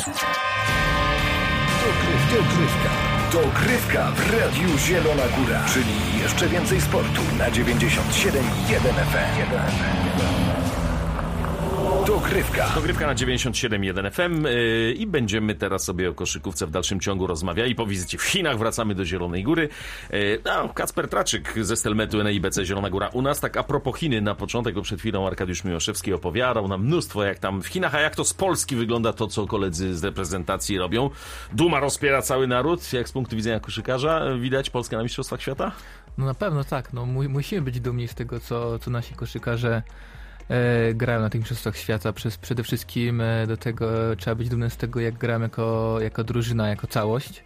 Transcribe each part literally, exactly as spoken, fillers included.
Dogrywka. Dogrywka w Radiu Zielona Góra. Czyli jeszcze więcej sportu na dziewięćdziesiąt siedem i jeden F M. Dogrywka. Dogrywka na dziewięćdziesiąt siedem i jeden F M yy, i będziemy teraz sobie o koszykówce w dalszym ciągu rozmawiali. Po wizycie w Chinach wracamy do Zielonej Góry. Yy, no, Kacper Traczyk ze Stelmetu N I B C Zielona Góra u nas. Tak a propos Chiny, na początek, bo przed chwilą Arkadiusz Miłoszewski opowiadał nam mnóstwo jak tam w Chinach, a jak to z Polski wygląda to, co koledzy z reprezentacji robią. Duma rozpiera cały naród. Jak z punktu widzenia koszykarza widać Polskę na Mistrzostwach Świata? No na pewno tak. No, mu- musimy być dumni z tego, co, co nasi koszykarze E, grają na tych mistrzostwach świata. Przez, przede wszystkim e, do tego trzeba być dumnym z tego, jak gramy jako, jako drużyna, jako całość.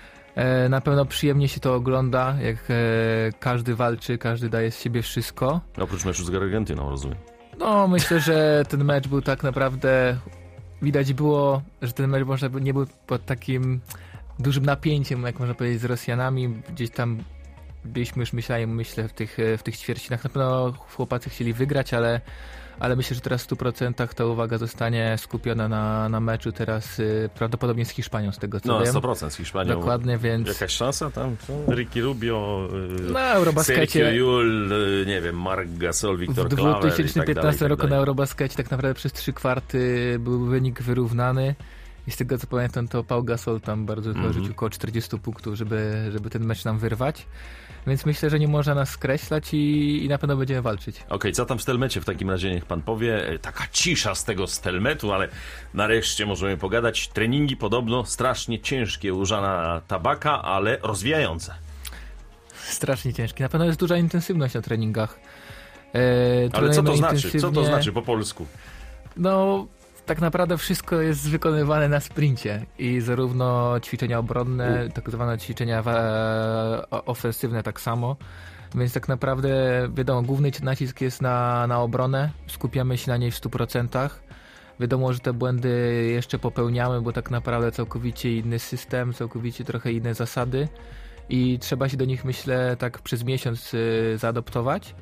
E, na pewno przyjemnie się to ogląda, jak e, każdy walczy, każdy daje z siebie wszystko. Oprócz meczu z Argentyną, rozumiem. No, myślę, że ten mecz był tak naprawdę, widać było, że ten mecz może nie był pod takim dużym napięciem, jak można powiedzieć, z Rosjanami. Gdzieś tam byliśmy już myśleli, myślę, w tych, w tych ćwierćfinałach. Na pewno chłopacy chcieli wygrać, ale, ale myślę, że teraz w stu procentach ta uwaga zostanie skupiona na, na meczu teraz y, prawdopodobnie z Hiszpanią, z tego co no, wiem. No sto procent z Hiszpanią. Dokładnie, więc... Jakaś szansa tam? Co? Ricky Rubio, y, na Eurobaskecie... Sergio Llull, y, nie wiem, Marc Gasol, Wiktor Klaver w dwa tysiące piętnastym tak roku na Eurobaskecie tak naprawdę przez trzy kwarty był wynik wyrównany. I z tego co pamiętam, to Pau Gasol tam bardzo mm-hmm. rzucił około czterdzieści punktów, żeby, żeby ten mecz nam wyrwać. Więc myślę, że nie można nas skreślać i, i na pewno będziemy walczyć. Okej, okay, co tam w Stelmecie w takim razie, niech pan powie. Taka cisza z tego Stelmetu, ale nareszcie możemy pogadać. Treningi podobno strasznie ciężkie u Żana Tabaka, ale rozwijające. Strasznie ciężkie. Na pewno jest duża intensywność na treningach. E, ale co to znaczy? intensywnie... Co to znaczy po polsku? No... Tak naprawdę wszystko jest wykonywane na sprincie i zarówno ćwiczenia obronne, U. tak zwane ćwiczenia e, ofensywne tak samo, więc tak naprawdę wiadomo, główny nacisk jest na, na obronę, skupiamy się na niej w stu procentach. Wiadomo, że te błędy jeszcze popełniamy, bo tak naprawdę całkowicie inny system, całkowicie trochę inne zasady i trzeba się do nich, myślę, tak przez miesiąc y, zaadoptować,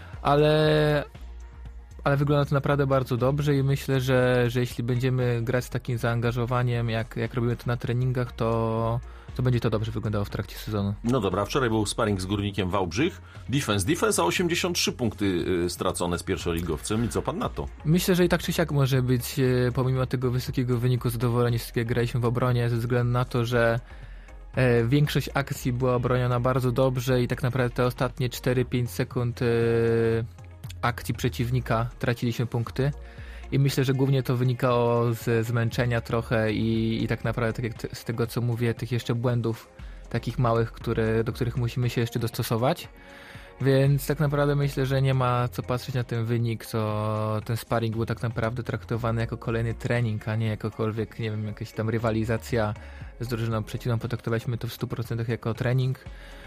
ale... Ale wygląda to naprawdę bardzo dobrze i myślę, że, że jeśli będziemy grać z takim zaangażowaniem, jak, jak robimy to na treningach, to, to będzie to dobrze wyglądało w trakcie sezonu. No dobra, wczoraj był sparring z Górnikiem Wałbrzych. Defense, defense, a osiemdziesiąt trzy punkty stracone z pierwszoligowcem. I co pan na to? Myślę, że i tak czy siak może być, pomimo tego wysokiego wyniku, zadowoleni z tego, jak graliśmy w obronie, ze względu na to, że e, większość akcji była obroniona bardzo dobrze i tak naprawdę te ostatnie cztery pięć sekund e, akcji przeciwnika traciliśmy punkty i myślę, że głównie to wynikało z zmęczenia trochę i, i tak naprawdę, tak jak t- z tego co mówię, tych jeszcze błędów takich małych, które, do których musimy się jeszcze dostosować, więc tak naprawdę myślę, że nie ma co patrzeć na ten wynik, co ten sparring był tak naprawdę traktowany jako kolejny trening, a nie jakokolwiek, nie wiem, jakaś tam rywalizacja z drużyną przeciwną, potraktowaliśmy to w stu procentach jako trening.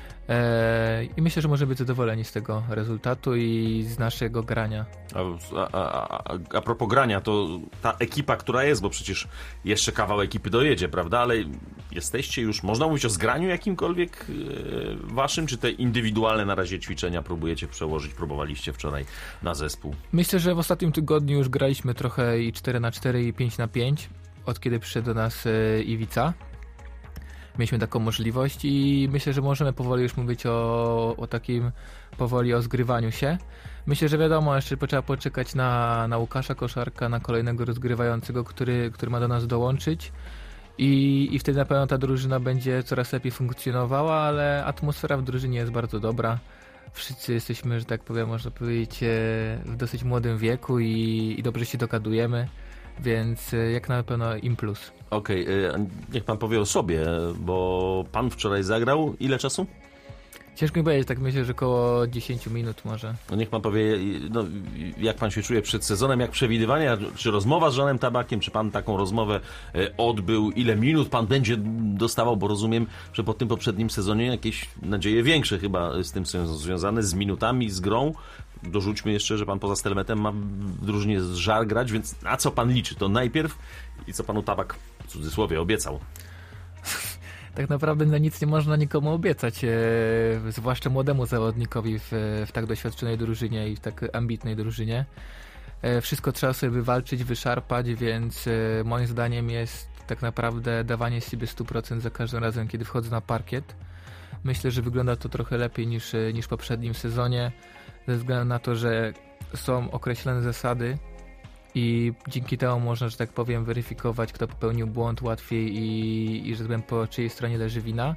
I myślę, że możemy być zadowoleni z tego rezultatu i z naszego grania. A, a, a, a propos grania, to ta ekipa, która jest, bo przecież jeszcze kawał ekipy dojedzie, prawda? Ale jesteście już, można mówić o zgraniu jakimkolwiek e, waszym, czy te indywidualne na razie ćwiczenia próbujecie przełożyć, próbowaliście wczoraj na zespół? Myślę, że w ostatnim tygodniu już graliśmy trochę i cztery na cztery i pięć na pięć, od kiedy przyszedł do nas e, Iwica. Mieliśmy taką możliwość i myślę, że możemy powoli już mówić o, o takim powoli o zgrywaniu się. Myślę, że wiadomo, jeszcze trzeba poczekać na, na Łukasza Koszarka, na kolejnego rozgrywającego, który, który ma do nas dołączyć i, i wtedy na pewno ta drużyna będzie coraz lepiej funkcjonowała, ale atmosfera w drużynie jest bardzo dobra. Wszyscy jesteśmy, że tak powiem, można powiedzieć, w dosyć młodym wieku i, i dobrze się dogadujemy, więc jak na pewno im plus. Okej, okay, niech pan powie o sobie, bo pan wczoraj zagrał ile czasu? Ciężko mi powiedzieć, tak myślę, że około dziesięć minut może. No niech pan powie, no, jak pan się czuje przed sezonem, jak przewidywania, czy rozmowa z Żanem Tabakiem, czy pan taką rozmowę odbył, ile minut pan będzie dostawał, bo rozumiem, że po tym poprzednim sezonie jakieś nadzieje większe chyba z tym są związane, z minutami, z grą. Dorzućmy jeszcze, że pan poza Stelmetem ma w drużynie żar grać, więc na co pan liczy? To najpierw i co panu Tabak w cudzysłowie obiecał? Tak naprawdę no nic nie można nikomu obiecać, e, zwłaszcza młodemu zawodnikowi w, w tak doświadczonej drużynie i w tak ambitnej drużynie. E, wszystko trzeba sobie wywalczyć, wyszarpać, więc e, moim zdaniem jest tak naprawdę dawanie z siebie stu procent za każdym razem, kiedy wchodzę na parkiet. Myślę, że wygląda to trochę lepiej niż, niż w poprzednim sezonie, ze względu na to, że są określone zasady i dzięki temu można, że tak powiem, weryfikować, kto popełnił błąd łatwiej i, i że tak powiem, po czyjej stronie leży wina.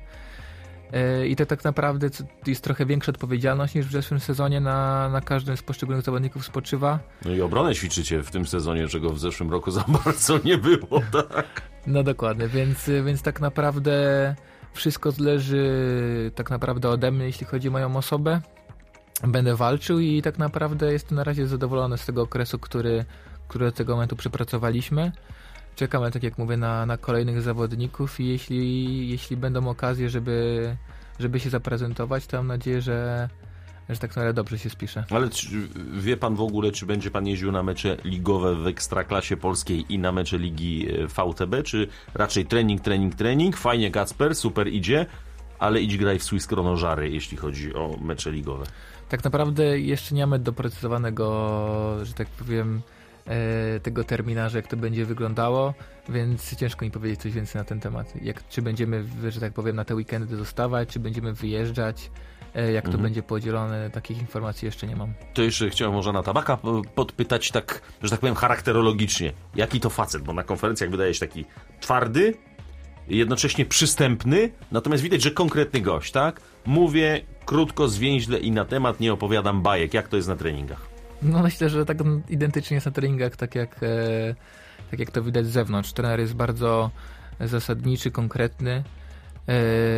I to tak naprawdę jest trochę większa odpowiedzialność niż w zeszłym sezonie na, na każdym z poszczególnych zawodników spoczywa. No i obronę ćwiczycie w tym sezonie, czego w zeszłym roku za bardzo nie było, tak? No dokładnie, więc, więc tak naprawdę wszystko zależy tak naprawdę ode mnie, jeśli chodzi o moją osobę. Będę walczył i tak naprawdę jestem na razie zadowolony z tego okresu, który, który do tego momentu przepracowaliśmy. Czekamy, tak jak mówię, na, na kolejnych zawodników i jeśli, jeśli będą okazje, żeby, żeby się zaprezentować, to mam nadzieję, że, że tak naprawdę dobrze się spisze. Ale czy, wie pan w ogóle, czy będzie pan jeździł na mecze ligowe w Ekstraklasie Polskiej i na mecze Ligi V T B, czy raczej trening, trening, trening? Fajnie, Kacper, super idzie, ale idź graj w Swiss Chrono Żary, jeśli chodzi o mecze ligowe. Tak naprawdę jeszcze nie mamy doprecyzowanego, że tak powiem, tego terminarza, jak to będzie wyglądało, więc ciężko mi powiedzieć coś więcej na ten temat. Jak, czy będziemy, że tak powiem, na te weekendy zostawać, czy będziemy wyjeżdżać, jak to mhm. będzie podzielone, takich informacji jeszcze nie mam. To jeszcze chciałem może na Tabaka podpytać tak, że tak powiem, charakterologicznie. Jaki to facet? Bo na konferencjach wydaje się taki twardy, jednocześnie przystępny, natomiast widać, że konkretny gość, tak? Mówię krótko, zwięźle i na temat, nie opowiadam bajek. Jak to jest na treningach? No myślę, że tak identycznie jest na treningach, tak jak, e, tak jak to widać z zewnątrz. Trener jest bardzo zasadniczy, konkretny. E,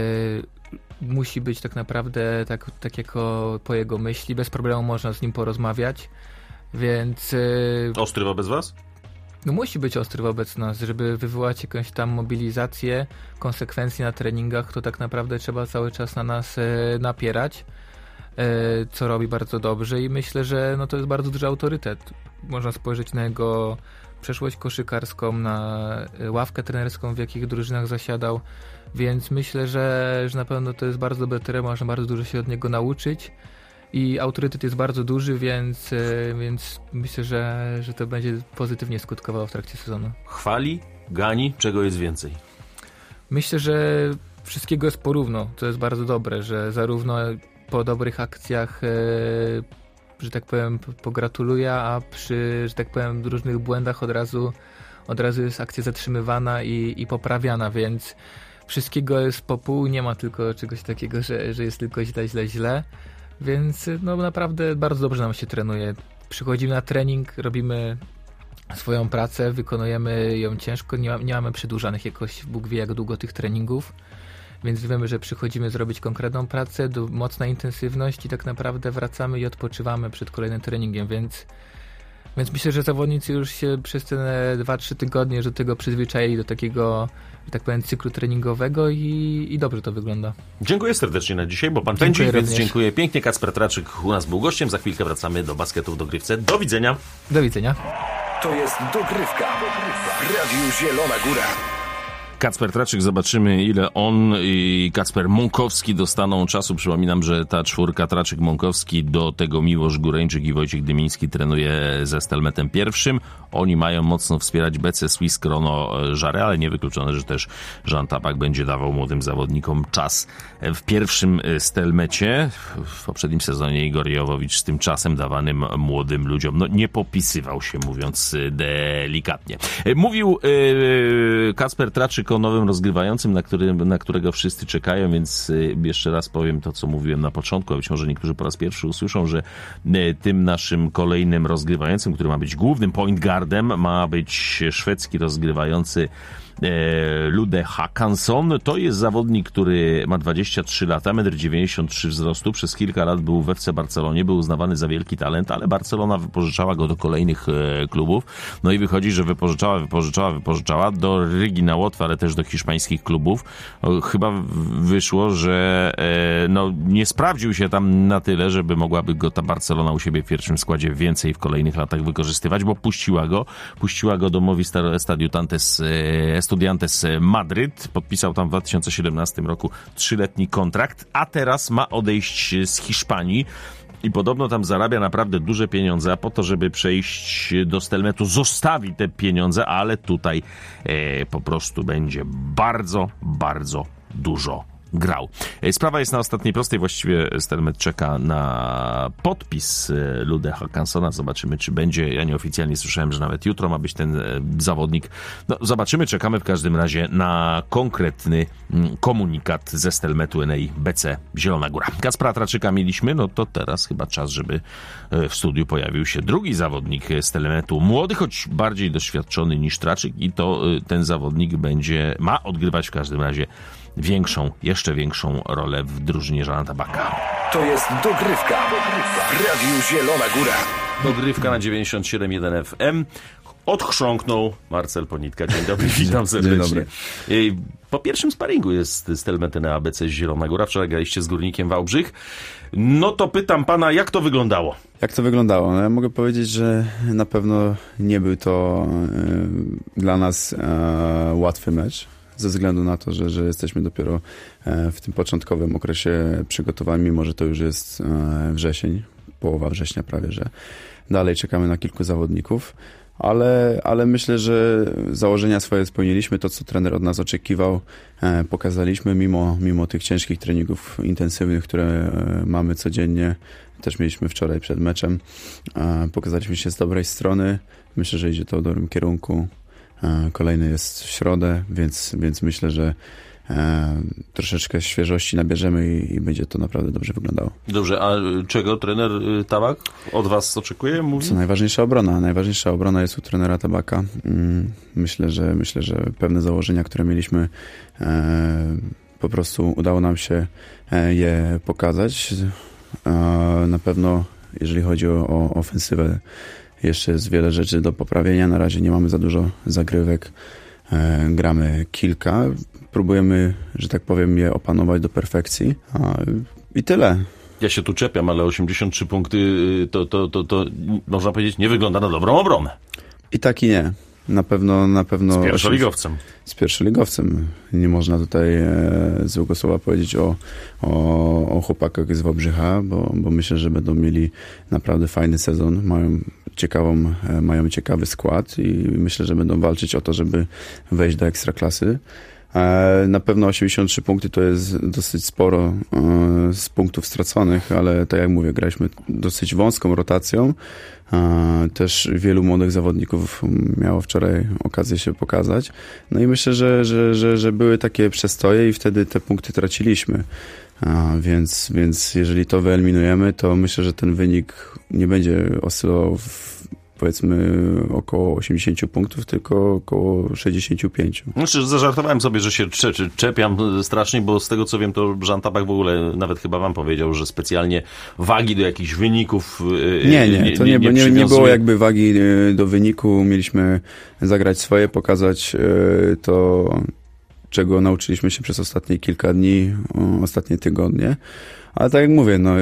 musi być tak naprawdę tak, tak jako po jego myśli. Bez problemu można z nim porozmawiać, więc... E, ostry wobec was? No musi być ostry wobec nas, żeby wywołać jakąś tam mobilizację, konsekwencje na treningach, to tak naprawdę trzeba cały czas na nas e, napierać. Co robi bardzo dobrze i myślę, że no to jest bardzo duży autorytet. Można spojrzeć na jego przeszłość koszykarską, na ławkę trenerską, w jakich drużynach zasiadał, więc myślę, że, że na pewno to jest bardzo dobry trener, można bardzo dużo się od niego nauczyć i autorytet jest bardzo duży, więc, więc myślę, że, że to będzie pozytywnie skutkowało w trakcie sezonu. Chwali, gani, czego jest więcej? Myślę, że wszystkiego jest porówno, to jest bardzo dobre, że zarówno po dobrych akcjach, że tak powiem, pogratuluję, a przy, że tak powiem, różnych błędach od razu, od razu jest akcja zatrzymywana i, i poprawiana, więc wszystkiego jest po pół, nie ma tylko czegoś takiego, że, że jest tylko źle, źle, źle, więc no naprawdę bardzo dobrze nam się trenuje. Przychodzimy na trening, robimy swoją pracę, wykonujemy ją ciężko, nie, ma, nie mamy przedłużanych jakoś, Bóg wie jak długo tych treningów, więc wiemy, że przychodzimy zrobić konkretną pracę, do, mocna intensywność i tak naprawdę wracamy i odpoczywamy przed kolejnym treningiem, więc, więc myślę, że zawodnicy już się przez te dwa trzy tygodnie już do tego przyzwyczaili, do takiego, że tak powiem, cyklu treningowego i, i dobrze to wygląda. Dziękuję serdecznie na dzisiaj, bo pan dziękuję pędzi, więc również. dziękuję pięknie. Kacper Traczyk u nas był gościem, za chwilkę wracamy do basketu w dogrywce. Do widzenia. Do widzenia. To jest dogrywka w Radiu Zielona Góra. Kacper Traczyk, zobaczymy ile on i Kacper Mąkowski dostaną czasu. Przypominam, że ta czwórka Traczyk, Mąkowski, do tego Miłosz Góreńczyk i Wojciech Dymiński trenuje ze Stelmetem pierwszym. Oni mają mocno wspierać B C Swiss Chrono Żary, ale niewykluczone, że też Jean Tabak będzie dawał młodym zawodnikom czas w pierwszym Stelmecie. W poprzednim sezonie Igor Jowowicz z tym czasem dawanym młodym ludziom no, nie popisywał się, mówiąc delikatnie. Mówił yy, Kacper Traczyk o nowym rozgrywającym, na, którym, na którego wszyscy czekają, więc jeszcze raz powiem to, co mówiłem na początku, a być może niektórzy po raz pierwszy usłyszą, że tym naszym kolejnym rozgrywającym, który ma być głównym point guardem, ma być szwedzki rozgrywający Lude Hakansson. To jest zawodnik, który ma dwadzieścia trzy lata, metr dziewięćdziesiąt trzy wzrostu. Przez kilka lat był w F C Barcelonie, był uznawany za wielki talent, ale Barcelona wypożyczała go do kolejnych e, klubów. No i wychodzi, że wypożyczała, wypożyczała, wypożyczała do Rygi na Łotwę, ale też do hiszpańskich klubów. O, chyba wyszło, że e, no, nie sprawdził się tam na tyle, żeby mogłaby go ta Barcelona u siebie w pierwszym składzie więcej w kolejnych latach wykorzystywać, bo puściła go. Puściła go do Movistar Estudiantes e, Estudiantes Madryt, podpisał tam w dwa tysiące siedemnastym roku trzyletni kontrakt, a teraz ma odejść z Hiszpanii i podobno tam zarabia naprawdę duże pieniądze, a po to, żeby przejść do Stelmetu, zostawi te pieniądze, ale tutaj e, po prostu będzie bardzo, bardzo dużo grał. Sprawa jest na ostatniej prostej, właściwie Stelmet czeka na podpis Lude Håkansona. Zobaczymy, czy będzie. Ja nieoficjalnie słyszałem, że nawet jutro ma być ten zawodnik. No, zobaczymy, czekamy w każdym razie na konkretny komunikat ze Stelmetu N A I B C Zielona Góra. Kacpra Traczyka mieliśmy, no to teraz chyba czas, żeby w studiu pojawił się drugi zawodnik Stelmetu. Młody, choć bardziej doświadczony niż Traczyk, i to ten zawodnik będzie, ma odgrywać w każdym razie większą, jeszcze większą rolę w drużynie Żana Tabaka. To jest dogrywka w Radiu Zielona Góra. Dogrywka na dziewięćdziesiąt siedem jeden F M. Odchrząknął Marcel Ponitka. Dzień dobry, witam serdecznie. Dzień dobry. Po pierwszym sparingu jest Stelmet N A I B C Zielona Góra. Wczoraj graliście z Górnikiem Wałbrzych. No to pytam pana, jak to wyglądało? Jak to wyglądało? No ja mogę powiedzieć, że na pewno nie był to y, dla nas y, łatwy mecz. Ze względu na to, że, że jesteśmy dopiero w tym początkowym okresie przygotowań, mimo że to już jest wrzesień, połowa września prawie, że dalej czekamy na kilku zawodników, ale, ale myślę, że założenia swoje spełniliśmy, to co trener od nas oczekiwał, pokazaliśmy mimo, mimo tych ciężkich treningów intensywnych, które mamy codziennie, też mieliśmy wczoraj przed meczem, pokazaliśmy się z dobrej strony, myślę, że idzie to w dobrym kierunku. Kolejny jest w środę, więc, więc myślę, że e, troszeczkę świeżości nabierzemy i, i będzie to naprawdę dobrze wyglądało. Dobrze, a czego trener Tabak od was oczekuje? Mówi? Co najważniejsza obrona. Najważniejsza obrona jest u trenera Tabaka. Myślę, że myślę, że pewne założenia, które mieliśmy, e, po prostu udało nam się je pokazać. E, na pewno, jeżeli chodzi o, o ofensywę, jeszcze jest wiele rzeczy do poprawienia. Na razie nie mamy za dużo zagrywek. E, gramy kilka. Próbujemy, że tak powiem, je opanować do perfekcji. A, i tyle. Ja się tu czepiam, ale osiemdziesiąt trzy punkty to, to, to, to można powiedzieć nie wygląda na dobrą obronę. I tak i nie. Na pewno, na pewno... Z pierwszoligowcem. Z pierwszoligowcem. Nie można tutaj e, złego słowa powiedzieć o, o, o chłopakach z Wałbrzycha, bo, bo myślę, że będą mieli naprawdę fajny sezon. Mają ciekawą, e, mają ciekawy skład i myślę, że będą walczyć o to, żeby wejść do Ekstraklasy. E, na pewno osiemdziesiąt trzy punkty to jest dosyć sporo e, z punktów straconych, ale tak jak mówię, graliśmy dosyć wąską rotacją. Też wielu młodych zawodników miało wczoraj okazję się pokazać. No i myślę, że, że, że, że były takie przestoje i wtedy te punkty traciliśmy. A więc, więc jeżeli to wyeliminujemy, to myślę, że ten wynik nie będzie oscylował w, powiedzmy około osiemdziesiąt punktów, tylko około sześćdziesiąt pięć. Znaczy, zażartowałem sobie, że się czepiam strasznie, bo z tego co wiem, to Żan Tabak w ogóle nawet chyba wam powiedział, że specjalnie wagi do jakichś wyników nie, nie, to nie, nie, nie, nie było jakby wagi do wyniku. Mieliśmy zagrać swoje, pokazać to, czego nauczyliśmy się przez ostatnie kilka dni, ostatnie tygodnie. Ale tak jak mówię, no,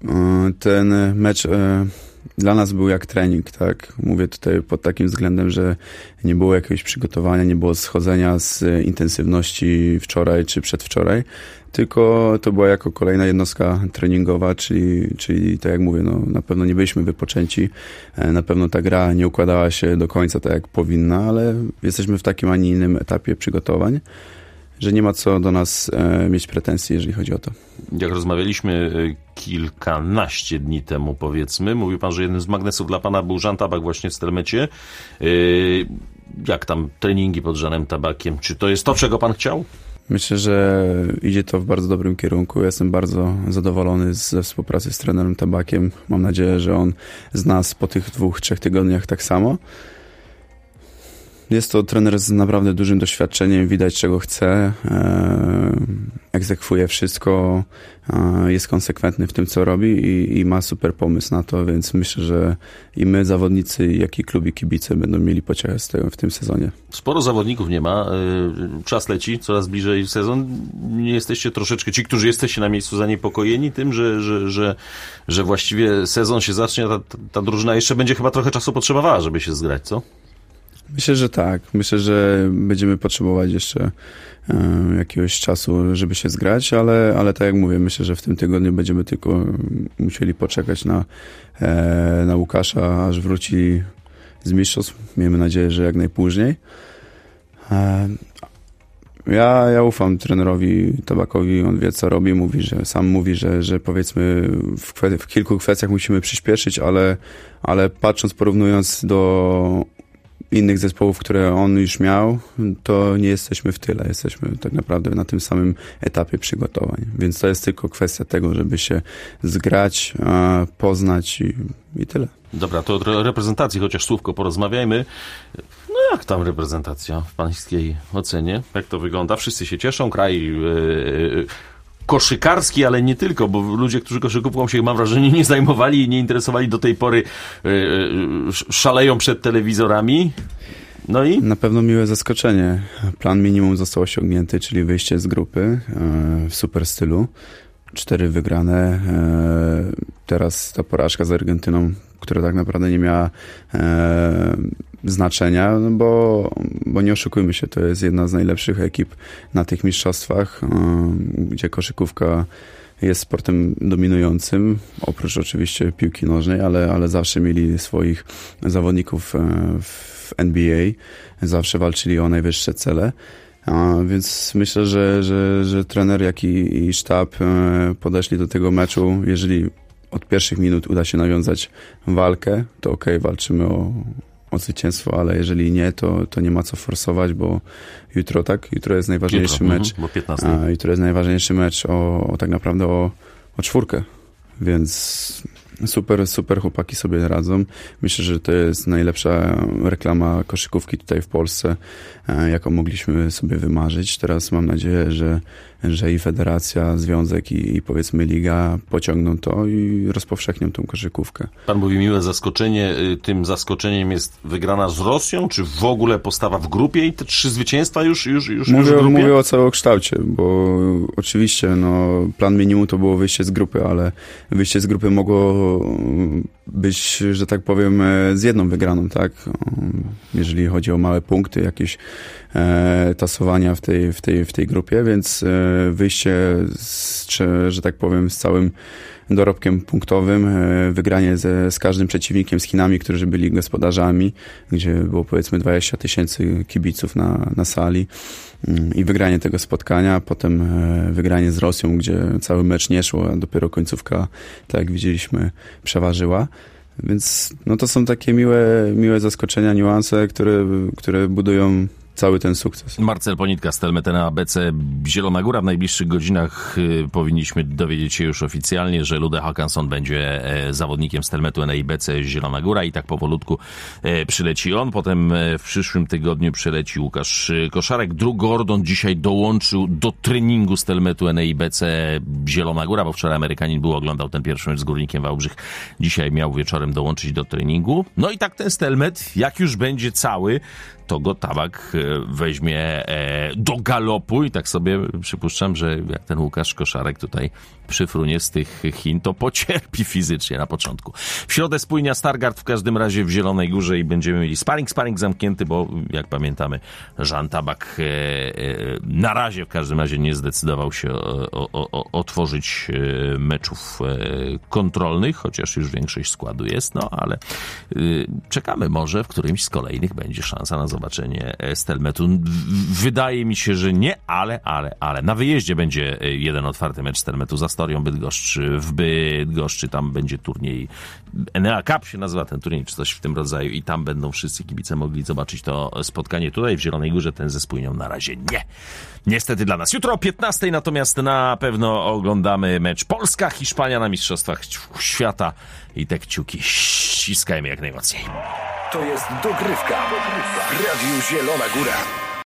ten mecz dla nas był jak trening, tak? Mówię tutaj pod takim względem, że nie było jakiegoś przygotowania, nie było schodzenia z intensywności wczoraj czy przedwczoraj, tylko to była jako kolejna jednostka treningowa, czyli, czyli tak jak mówię, no, na pewno nie byliśmy wypoczęci, na pewno ta gra nie układała się do końca tak jak powinna, ale jesteśmy w takim, a nie innym etapie przygotowań, że nie ma co do nas e, mieć pretensji, jeżeli chodzi o to. Jak rozmawialiśmy kilkanaście dni temu, powiedzmy, mówił pan, że jednym z magnesów dla pana był Żan Tabak właśnie w Stelmecie. Yy, jak tam treningi pod Żanem Tabakiem? Czy to jest to, czego pan chciał? Myślę, że idzie to w bardzo dobrym kierunku. Jestem bardzo zadowolony ze współpracy z trenerem Tabakiem. Mam nadzieję, że on z nas po tych dwóch, trzech tygodniach tak samo. Jest to trener z naprawdę dużym doświadczeniem, widać czego chce, egzekwuje wszystko, jest konsekwentny w tym co robi i, i ma super pomysł na to, więc myślę, że i my zawodnicy, jak i klub i kibice będą mieli pociechę z tego w tym sezonie. Sporo zawodników nie ma, czas leci, coraz bliżej sezon. Nie jesteście troszeczkę, ci, którzy jesteście na miejscu, zaniepokojeni tym, że, że, że, że właściwie sezon się zacznie, a ta, ta drużyna jeszcze będzie chyba trochę czasu potrzebowała, żeby się zgrać, co? Myślę, że tak. Myślę, że będziemy potrzebować jeszcze e, jakiegoś czasu, żeby się zgrać, ale, ale tak jak mówię, myślę, że w tym tygodniu będziemy tylko musieli poczekać na, e, na Łukasza, aż wróci z mistrzostw. Miejmy nadzieję, że jak najpóźniej. E, ja, ja ufam trenerowi Tabakowi, on wie, co robi, mówi, że sam mówi, że, że powiedzmy w, kwe, w kilku kwestiach musimy przyspieszyć, ale, ale patrząc, porównując do innych zespołów, które on już miał, to nie jesteśmy w tyle. Jesteśmy tak naprawdę na tym samym etapie przygotowań. Więc to jest tylko kwestia tego, żeby się zgrać, poznać i, i tyle. Dobra, to o reprezentacji chociaż słówko porozmawiajmy. No jak tam reprezentacja w pańskiej ocenie? Jak to wygląda? Wszyscy się cieszą, kraj... Yy... koszykarski, ale nie tylko, bo ludzie, którzy koszykówką się, mam wrażenie, nie zajmowali i nie interesowali do tej pory, yy, szaleją przed telewizorami. No i? Na pewno miłe zaskoczenie. Plan minimum został osiągnięty, czyli wyjście z grupy yy, w super stylu. Cztery wygrane. Yy, teraz ta porażka z Argentyną, która tak naprawdę nie miała yy, znaczenia, no bo, bo nie oszukujmy się, to jest jedna z najlepszych ekip na tych mistrzostwach, gdzie koszykówka jest sportem dominującym, oprócz oczywiście piłki nożnej, ale, ale zawsze mieli swoich zawodników w N B A, zawsze walczyli o najwyższe cele. A więc myślę, że, że, że trener, jak i, i sztab podeszli do tego meczu, jeżeli od pierwszych minut uda się nawiązać walkę, to okej, okay, walczymy o o zwycięstwo, ale jeżeli nie, to, to nie ma co forsować, bo jutro, tak? Jutro jest najważniejszy jutro, mecz. Bo piętnastej. A, jutro jest najważniejszy mecz o, o tak naprawdę o, o czwórkę. Więc super, super chłopaki sobie radzą. Myślę, że to jest najlepsza reklama koszykówki tutaj w Polsce, jaką mogliśmy sobie wymarzyć. Teraz mam nadzieję, że, że i federacja, związek i, i powiedzmy liga pociągną to i rozpowszechnią tą koszykówkę. Pan mówi miłe zaskoczenie. Tym zaskoczeniem jest wygrana z Rosją, czy w ogóle postawa w grupie i te trzy zwycięstwa już, już, już, mówię, już w grupie? Mówię o całokształcie, bo oczywiście no, plan minimum to było wyjście z grupy, ale wyjście z grupy mogło być, że tak powiem, z jedną wygraną, tak? Jeżeli chodzi o małe punkty, jakieś e, tasowania w tej, w, tej, w tej grupie, więc e, wyjście, z, że tak powiem, z całym dorobkiem punktowym, e, wygranie ze, z każdym przeciwnikiem, z Chinami, którzy byli gospodarzami, gdzie było powiedzmy dwadzieścia tysięcy kibiców na, na sali i wygranie tego spotkania, potem e, wygranie z Rosją, gdzie cały mecz nie szło, a dopiero końcówka, tak jak widzieliśmy, przeważyła. Więc no to są takie miłe, miłe zaskoczenia, niuanse, które, które budują cały ten sukces. Marcel Ponitka, Stelmet N A B C Zielona Góra. W najbliższych godzinach y, powinniśmy dowiedzieć się już oficjalnie, że Lude Håkansson będzie e, zawodnikiem Stelmetu N A B C Zielona Góra i tak powolutku e, przyleci on. Potem e, w przyszłym tygodniu przyleci Łukasz Koszarek. Drew Gordon dzisiaj dołączył do treningu Stelmetu N A B C Zielona Góra, bo wczoraj Amerykanin był, oglądał ten pierwszy mecz z Górnikiem Wałbrzych. Dzisiaj miał wieczorem dołączyć do treningu. No i tak ten Stelmet, jak już będzie cały, to go Tabak weźmie do galopu i tak sobie przypuszczam, że jak ten Łukasz Koszarek tutaj przyfrunie z tych Chin, to pocierpi fizycznie na początku. W środę spójnia Stargard w każdym razie w Zielonej Górze i będziemy mieli sparring, sparring zamknięty, bo jak pamiętamy, Jean Tabak na razie w każdym razie nie zdecydował się o, o, o, otworzyć meczów kontrolnych, chociaż już większość składu jest, no ale czekamy, może w którymś z kolejnych będzie szansa na zobaczenie Stelmetu. Wydaje mi się, że nie, ale, ale, ale. Na wyjeździe będzie jeden otwarty mecz Stelmetu za Storią Bydgoszcz. W Bydgoszczy tam będzie turniej N A Cup się nazywa ten turniej, czy coś w tym rodzaju i tam będą wszyscy kibice mogli zobaczyć to spotkanie. Tutaj w Zielonej Górze ten ze Spójnią na razie nie. Niestety dla nas. Jutro o piętnastej natomiast na pewno oglądamy mecz Polska-Hiszpania na Mistrzostwach Świata i te kciuki ściskajmy jak najmocniej. To jest dogrywka w Radiu Zielona Góra.